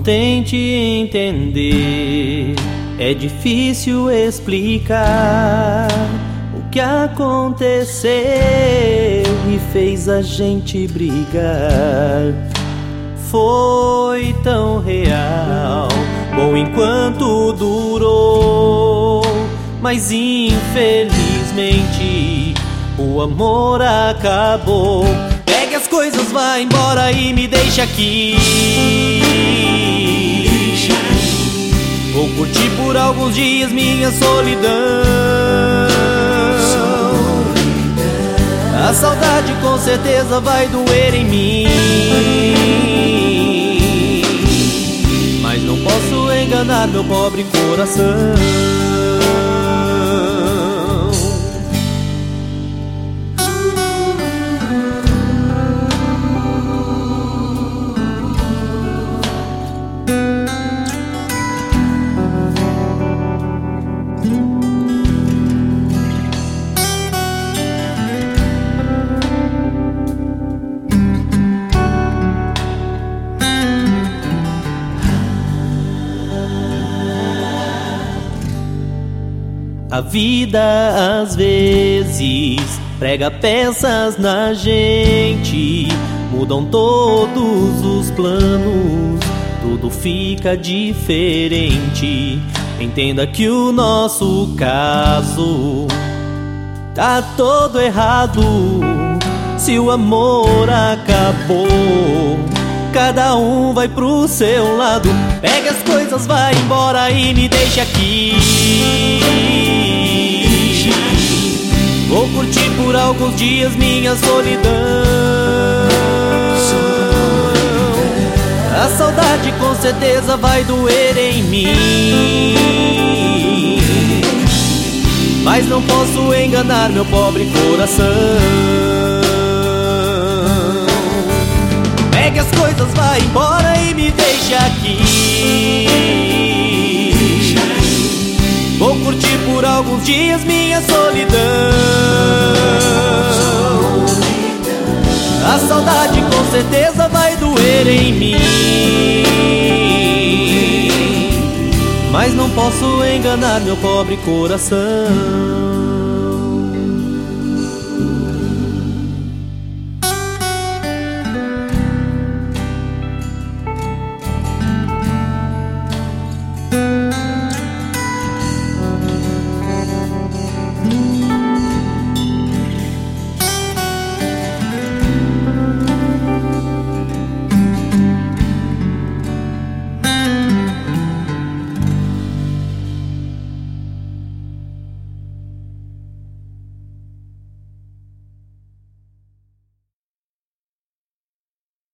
tente entender, é difícil explicar o que aconteceu e fez a gente brigar. Foi tão real, bom enquanto durou, mas infelizmente o amor acabou. Pegue as coisas, vá embora e me deixa aqui. Vou curtir por alguns dias minha solidão. A saudade com certeza vai doer em mim, mas não posso enganar meu pobre coração. A vida às vezes prega peças na gente, mudam todos os planos, tudo fica diferente. Entenda que o nosso caso tá todo errado. Se o amor acabou, cada um vai pro seu lado. Pega as coisas, vai embora e me deixa aqui. Vou curtir por alguns dias minha solidão. A saudade com certeza vai doer em mim, mas não posso enganar meu pobre coração. Pegue as coisas, vai embora e me deixa aqui. Vou curtir por alguns dias minha solidão. A saudade com certeza vai doer em mim, mas não posso enganar meu pobre coração.